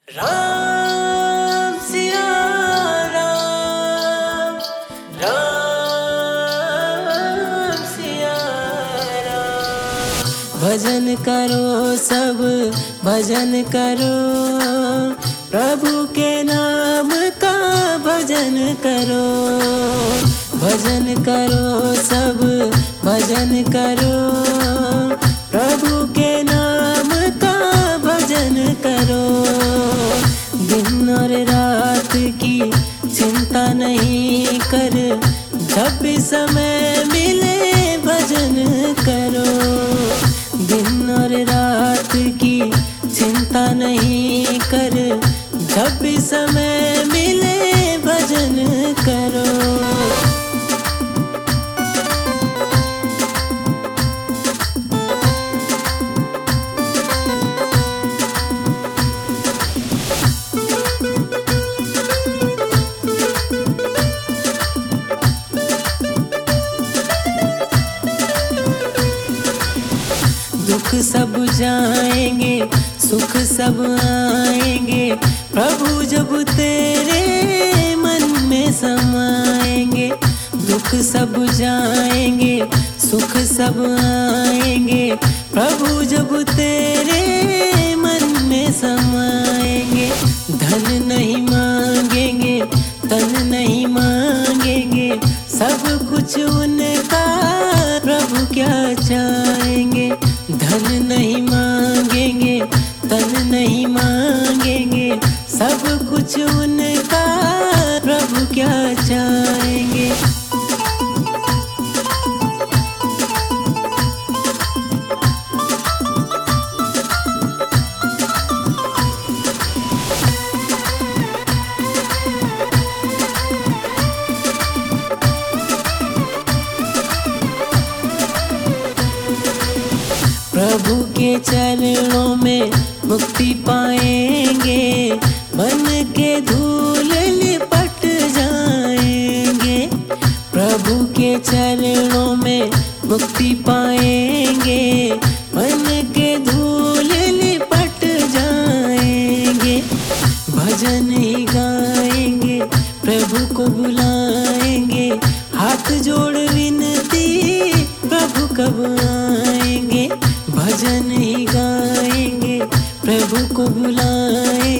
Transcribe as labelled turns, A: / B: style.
A: राम सिया राम, राम सिया राम। भजन करो सब भजन करो, प्रभु के नाम का भजन करो। भजन करो सब भजन करो, प्रभु के नाम का भजन करो। दिन और रात की चिंता नहीं कर, जब भी समय मिले भजन करो। दिन और रात की चिंता नहीं कर, जब भी समय मिले भजन करो। दुख सब जाएंगे सुख सब आएंगे, प्रभु जब तेरे मन में समाएंगे। दुख सब जाएंगे सुख सब आएंगे, प्रभु जब तेरे मन में समाएंगे। धन नहीं मांगेंगे तन नहीं मांगेंगे, सब कुछ उनका प्रभु क्या चाहेंगे। धन नहीं मांगेंगे तन नहीं मांगेंगे, सब कुछ उनका प्रभु क्या चाहेंगे। प्रभु के चरणों में मुक्ति पाएंगे, बन के धूल लिपट जाएंगे। प्रभु के चरणों में मुक्ति पाएंगे, बन के धूल लिपट जाएंगे। भजन ही गाएंगे प्रभु को बुलाएंगे, हाथ जोड़ विनती प्रभु कब आएंगे। भजन ही गाएंगे प्रभु को बुलाएंगे,